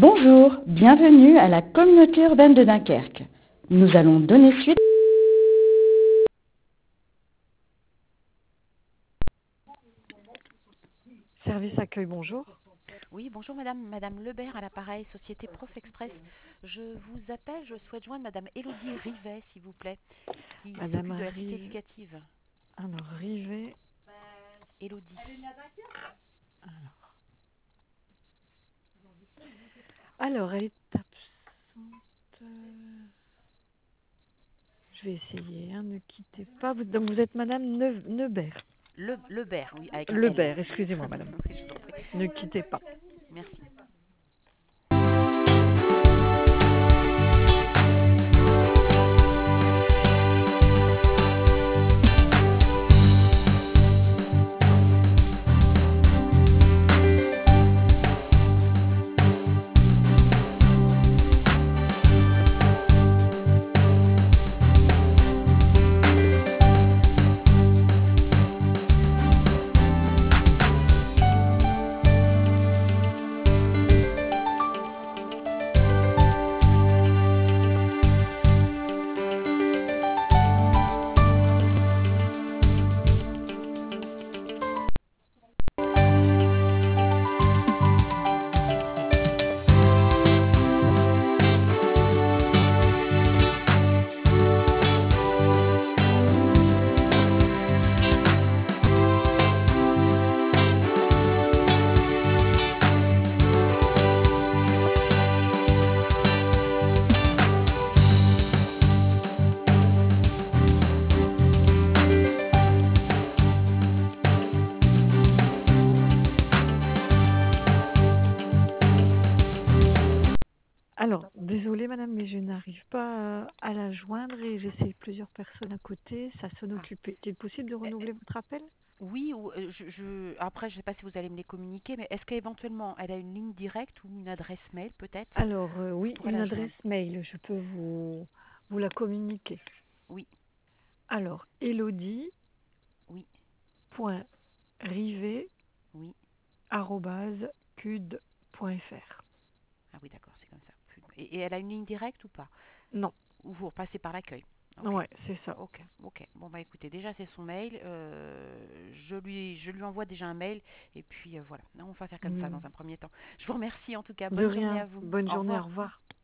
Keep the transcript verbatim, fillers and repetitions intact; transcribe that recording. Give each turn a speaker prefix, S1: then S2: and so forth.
S1: Bonjour, bienvenue à la communauté urbaine de Dunkerque. Nous allons donner suite. Service accueil, bonjour.
S2: Oui, bonjour madame, madame Lebert à l'appareil, société Prof Express. Je vous appelle, je souhaite joindre madame Élodie Rivet, s'il vous plaît, qui
S1: Madame
S2: s'occupe de la cité
S1: Rive.
S2: éducative.
S1: Alors, Rivet.
S2: Élodie.
S1: Alors, elle est absente. Je vais essayer, hein, ne quittez pas. Vous, donc, vous êtes Madame Neu- Neubert.
S2: Le, Lebert, oui, avec un L.
S1: Lebert, excusez-moi, Madame.
S2: Oui, je vous en prie.
S1: Ne quittez pas.
S2: Merci.
S1: Alors, désolée Madame, mais je n'arrive pas euh, à la joindre et j'essaie plusieurs personnes à côté. Ça sonne
S2: Ah.
S1: occupé. Est-il possible de
S2: Eh, eh,
S1: renouveler votre appel?
S2: Oui, ou, euh, je, je- après, je ne sais pas si vous allez me les communiquer, mais est-ce qu'éventuellement, elle a une ligne directe ou une adresse mail peut-être?
S1: Alors, euh,
S2: Je
S1: oui,
S2: pourrais
S1: une
S2: la
S1: adresse
S2: joindre.
S1: mail, je peux vous, vous la communiquer.
S2: Oui,
S1: Alors,
S2: oui,
S1: elodie.rivet
S2: oui.
S1: arobase c u d point f r.
S2: Ah oui, d'accord, c'est comme ça. Et, et elle a une ligne directe ou pas?
S1: Non,
S2: Ou vous repassez par l'accueil? Ok.
S1: ouais, c'est ça.
S2: Ok, ok. Bon bah écoutez, déjà c'est son mail. euh, je lui, je lui envoie déjà un mail et puis euh, voilà. On va faire comme ça
S1: Hmm.
S2: dans un premier temps. Je vous remercie en tout cas.
S1: De
S2: Bonne journée
S1: rien.
S2: à vous.
S1: Bonne
S2: Au
S1: journée, au
S2: revoir.
S1: revoir.